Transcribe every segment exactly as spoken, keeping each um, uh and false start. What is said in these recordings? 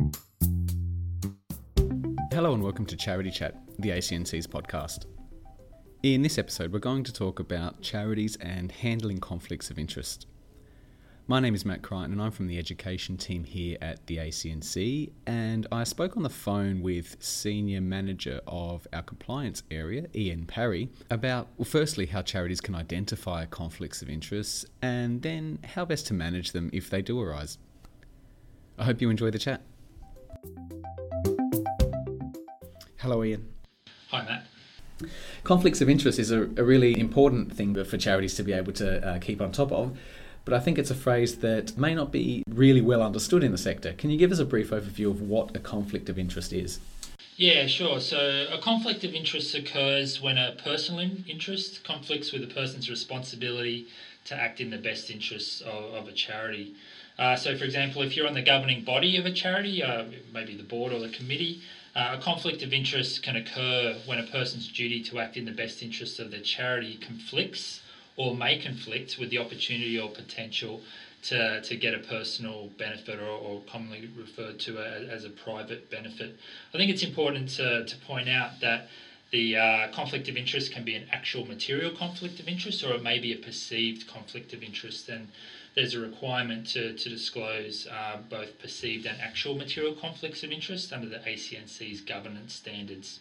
Hello and welcome to Charity Chat, the A C N C's podcast. In this episode, we're going to talk about charities and handling conflicts of interest. My name is Matt Crichton and I'm from the education team here at the A C N C, and I spoke on the phone with Senior Manager of our compliance area, Ian Parry, about, well, firstly, how charities can identify conflicts of interest and then how best to manage them if they do arise. I hope you enjoy the chat. Hello, Ian. Hi, Matt. Conflicts of interest is a, a really important thing for charities to be able to uh, keep on top of, but I think it's a phrase that may not be really well understood in the sector. Can you give us a brief overview of what a conflict of interest is? Yeah, sure. So a conflict of interest occurs when a personal interest conflicts with a person's responsibility to act in the best interests of, of a charity. Uh, so, for example, if you're on the governing body of a charity, uh, maybe the board or the committee, Uh, a conflict of interest can occur when a person's duty to act in the best interests of the charity conflicts or may conflict with the opportunity or potential to, to get a personal benefit, or, or commonly referred to as, as a private benefit. I think it's important to, to point out that the uh, conflict of interest can be an actual material conflict of interest, or it may be a perceived conflict of interest, and there's a requirement to, to disclose uh, both perceived and actual material conflicts of interest under the A C N C's governance standards.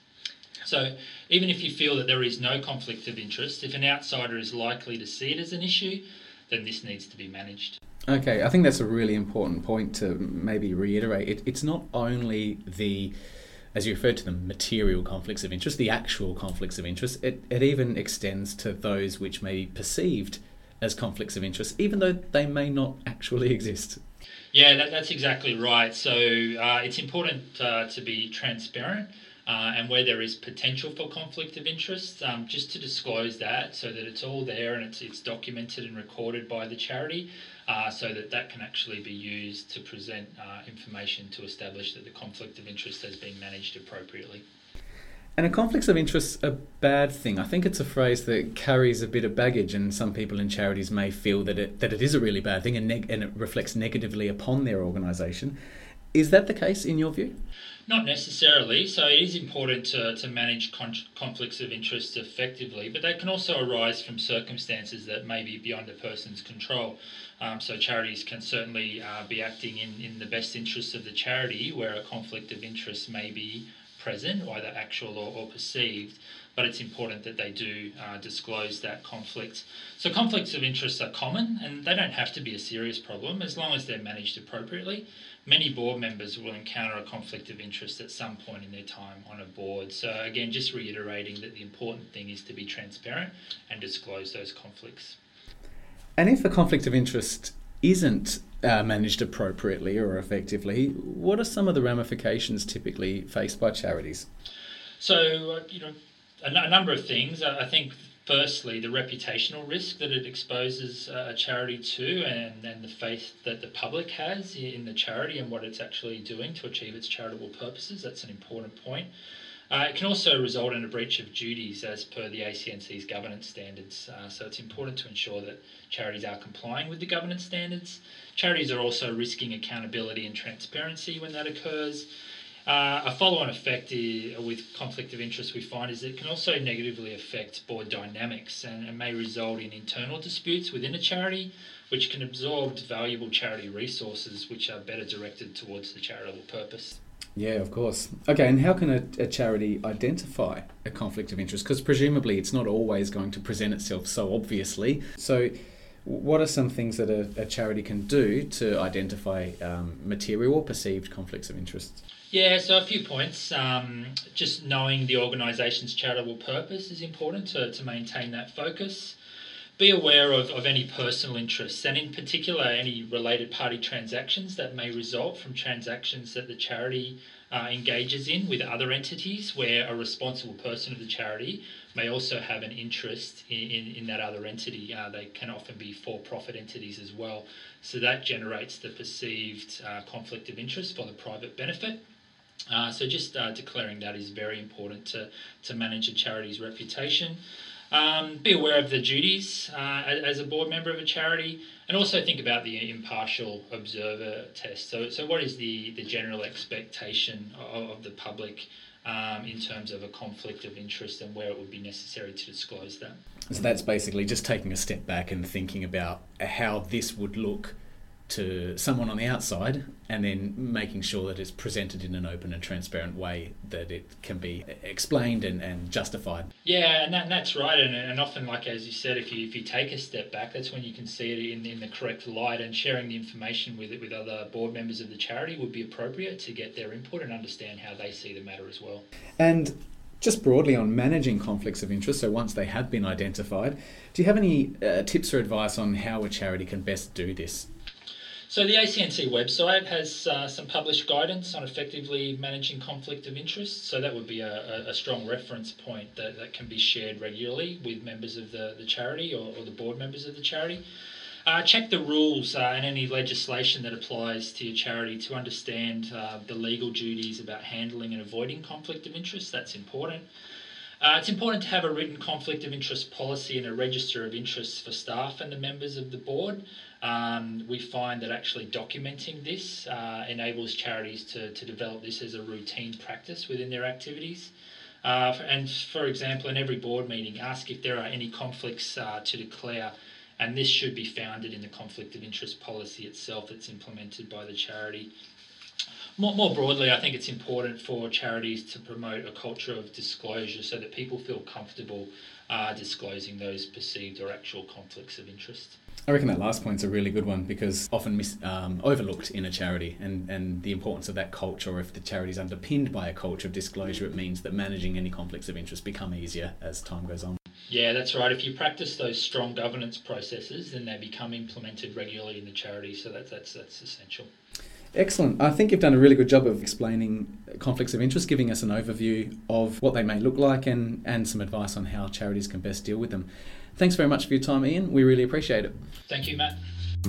So even if you feel that there is no conflict of interest, if an outsider is likely to see it as an issue, then this needs to be managed. Okay, I think that's a really important point to maybe reiterate. It, it's not only the, as you referred to them, material conflicts of interest, the actual conflicts of interest, it, it even extends to those which may be perceived as conflicts of interest, even though they may not actually exist. Yeah, that, that's exactly right. So uh, it's important uh, to be transparent uh, and where there is potential for conflict of interest, um, just to disclose that so that it's all there and it's, it's documented and recorded by the charity, uh, so that that can actually be used to present uh, information to establish that the conflict of interest has been managed appropriately. And a conflicts of interest a bad thing? I think it's a phrase that carries a bit of baggage, and some people in charities may feel that it that it is a really bad thing and, neg- and it reflects negatively upon their organisation. Is that the case in your view? Not necessarily. So it is important to, to manage con- conflicts of interest effectively, but they can also arise from circumstances that may be beyond a person's control. Um, so charities can certainly uh, be acting in, in the best interests of the charity where a conflict of interest may be present, either actual or, or perceived, but it's important that they do uh, disclose that conflict. So conflicts of interest are common and they don't have to be a serious problem as long as they're managed appropriately. Many board members will encounter a conflict of interest at some point in their time on a board. So again, just reiterating that the important thing is to be transparent and disclose those conflicts. And if a conflict of interest isn't uh, managed appropriately or effectively, what are some of the ramifications typically faced by charities? So, uh, you know, a, n- a number of things. I think firstly, the reputational risk that it exposes uh, a charity to, and, and the faith that the public has in the charity and what it's actually doing to achieve its charitable purposes. That's an important point. Uh, it can also result in a breach of duties as per the A C N C's governance standards. Uh, so it's important to ensure that charities are complying with the governance standards. Charities are also risking accountability and transparency when that occurs. Uh, a follow-on effect is, with conflict of interest we find is that it can also negatively affect board dynamics and, and may result in internal disputes within a charity, which can absorb valuable charity resources which are better directed towards the charitable purpose. Yeah, of course. Okay, and how can a, a charity identify a conflict of interest? Because presumably it's not always going to present itself so obviously. So what are some things that a, a charity can do to identify um, material or perceived conflicts of interest? Yeah, so a few points. Um, just knowing the organisation's charitable purpose is important to, to maintain that focus. Be aware of, of any personal interests, and in particular any related party transactions that may result from transactions that the charity uh, engages in with other entities, where a responsible person of the charity may also have an interest in, in, in that other entity. Uh, they can often be for-profit entities as well. So that generates the perceived uh, conflict of interest for the private benefit. Uh, so just uh, declaring that is very important to, to manage a charity's reputation. Um, be aware of the duties uh, as a board member of a charity, and also think about the impartial observer test. So, so what is the, the general expectation of, of the public um, in terms of a conflict of interest and where it would be necessary to disclose that? So that's basically just taking a step back and thinking about how this would look to someone on the outside, and then making sure that it's presented in an open and transparent way, that it can be explained and, and justified. Yeah, and, that, and that's right. And, and often, like as you said, if you if you take a step back, that's when you can see it in, in the correct light, and sharing the information with it with other board members of the charity would be appropriate to get their input and understand how they see the matter as well. And just broadly on managing conflicts of interest, so once they have been identified, do you have any uh, tips or advice on how a charity can best do this? So the A C N C website has uh, some published guidance on effectively managing conflict of interest. So that would be a, a strong reference point that, that can be shared regularly with members of the, the charity or, or the board members of the charity. Uh, check the rules uh, and any legislation that applies to your charity to understand uh, the legal duties about handling and avoiding conflict of interest. That's important. Uh, it's important to have a written conflict of interest policy and a register of interests for staff and the members of the board. Um, we find that actually documenting this uh, enables charities to, to develop this as a routine practice within their activities. Uh, and for example, in every board meeting, ask if there are any conflicts uh, to declare, and this should be founded in the conflict of interest policy itself that's implemented by the charity. More, more broadly, I think it's important for charities to promote a culture of disclosure so that people feel comfortable uh, disclosing those perceived or actual conflicts of interest. I reckon that last point's a really good one, because often mis- um, overlooked in a charity, and, and the importance of that culture, or if the charity is underpinned by a culture of disclosure, it means that managing any conflicts of interest become easier as time goes on. Yeah, that's right. If you practice those strong governance processes, then they become implemented regularly in the charity, so that, that's that's essential. Excellent. I think you've done a really good job of explaining conflicts of interest, giving us an overview of what they may look like, and, and some advice on how charities can best deal with them. Thanks very much for your time, Ian. We really appreciate it. Thank you, Matt.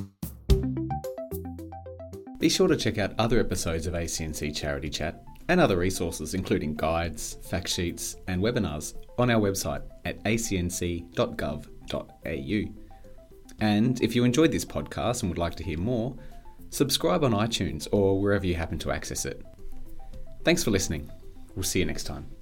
Be sure to check out other episodes of A C N C Charity Chat and other resources, including guides, fact sheets and webinars, on our website at a c n c dot gov dot a u. And if you enjoyed this podcast and would like to hear more, subscribe on iTunes or wherever you happen to access it. Thanks for listening. We'll see you next time.